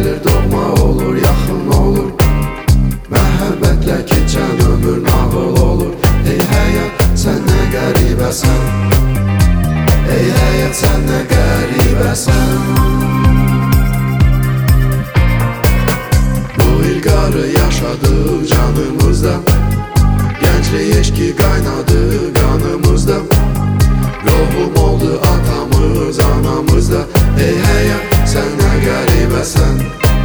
gəlir doğma olur, yaxın olur. Məhəbbətlə keçən ömür nağıl olur. Ey həyat, sən nə qəribəsən. Ey həyat, sən nə qəribəsən. Bu ilqarı yaşadıq canımızda, gənclik eşqi qaynadı qanımızda. Ruhum oldu atamız, anamızda. Ey həyat, sən nə qəribəsən.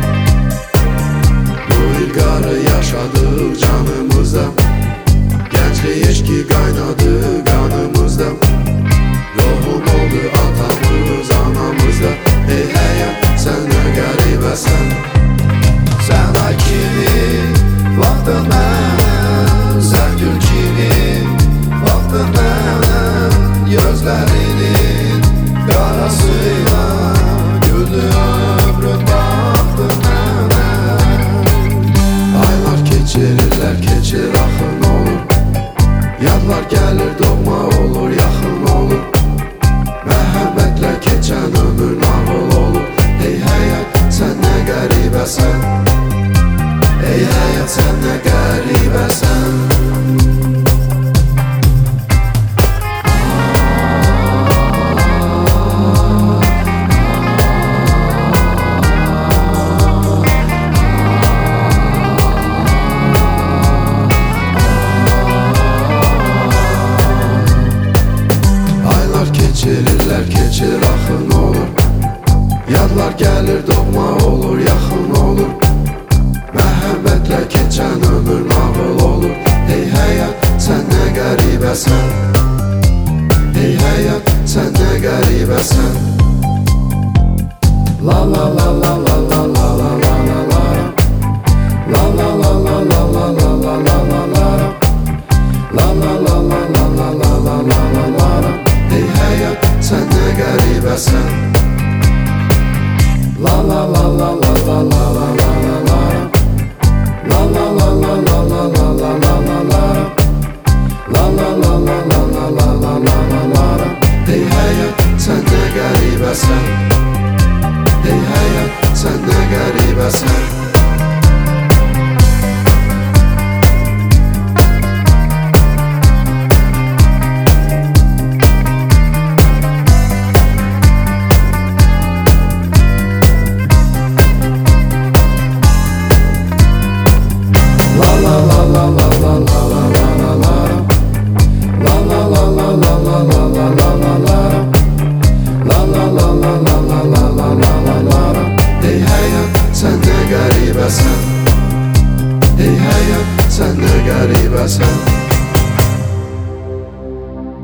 Bu ilqarı yaşadıq canımızda, gənclik eşqi qaynadı qanımızda. Ruhum oldu atamız, anamızda. Ey həyat, sən nə qəribəsən. Sən ay kimi vaxtın mənim, sən gül kimi vaxtın mənim. Gözlərinin qarasıyla güldü ömrün vaxtın mənim. Aylar keçirirlər, keçir axın olur. Yadlar gəlir doğma olur, yaxın olur. Məhəbbətlə keçən ömür nağıl olur. Ey həyat, sən nə qəribəsən. Ey həyat, sən nə qəribəsən. Aylar keçirirlər, keçir axın olur. Yadlar gəlir doğma olur, yaxın olur. Məhəbbətlə keçən ömür nağıl olur. Ey həyat, sən nə qəribəsən. Ey həyat, sən nə qəribəsən. La la la la la la la la la la la. La la la la la la la la la la la. La la la la la la la la la la la. Ey həyat, sən nə qəribəsən. La la la la la la la la la la la. La la la la la la la la la la la. La la la la la la la la la la la. Ey həyat, sən nə qəribəsən. Ey həyat, sən nə qəribəsən. La la la la la la la la la la la. La la la la la la la la la la la. La la la la la la la la la la la. Ey həyat, sən nə qəribəsən. Ey həyat, sən nə qəribəsən.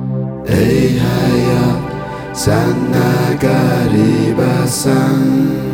Ey həyat, sən nə qəribəsən.